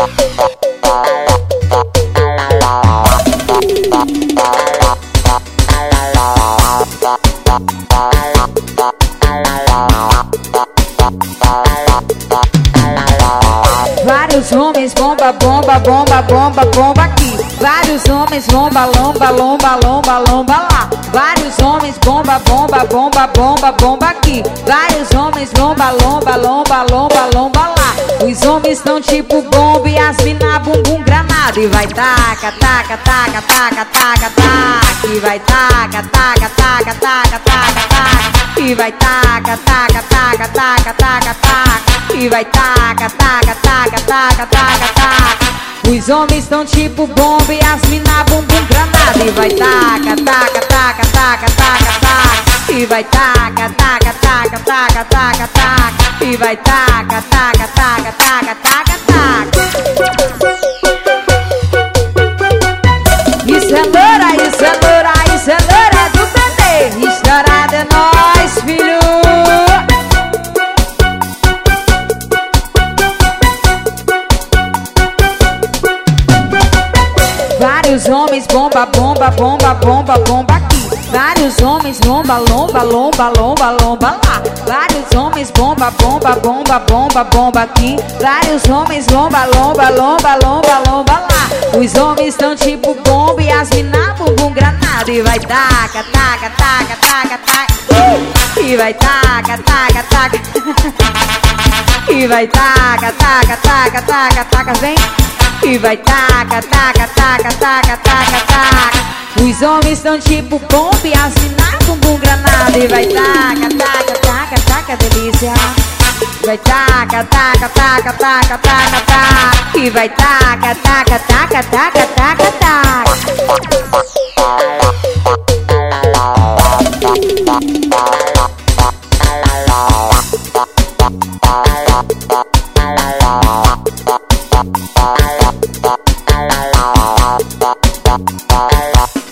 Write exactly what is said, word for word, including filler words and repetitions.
Vários homens bomba, bomba, bomba, bomba, bomba aqui. Vários homens lomba, lomba, lomba, lomba, lomba lá. Vários homens bomba, bomba, bomba, bomba, bomba aqui. Vários homens lomba, lomba, lomba, lomba, lomba lá. Os homens estão tipo bomba e as mina bumbum granada. E vai taca, taca, taca, taca, taca, taca. E vai taca, taca, taca, taca, taca, taca. E vai taca, taca, taca, taca, taca, taca. E vai taca, taca, taca, taca, taca, taca. Os homens estão tipo bomba e as mina bumbum granada. E vai taca, taca, taca, taca, taca, taca. E vai taca, taca, taca, taca, taca, taca. E vai taca, taca, taca, taca, taca, taca. Isso é loura, isso é loura, isso é loura do bebê. Estourado é nóis, filho. Vários homens bomba, bomba, bomba, bomba, bomba aqui. Vários homens lomba, lomba, lomba, lomba, lomba lá. Vários homens bomba, bomba, bomba, bomba, bomba aqui. Vários homens lomba, lomba, lomba, lomba, lomba lá. Os homens estão tipo bomba e as mina bumbum granada. E vai taca, taca, taca, taca, taca. E vai taca, taca, taca. E vai taca, taca, taca, taca, taca, vem. E vai taca, taca, taca, taca, taca, taca. Os homens estão tipo bomba e as mina bumbum granada. E vai taca, taca, taca, taca, delícia. Vai taca, taca, taca, taca, taca, taca. E vai taca, taca, taca, taca, taca, taca. Bye.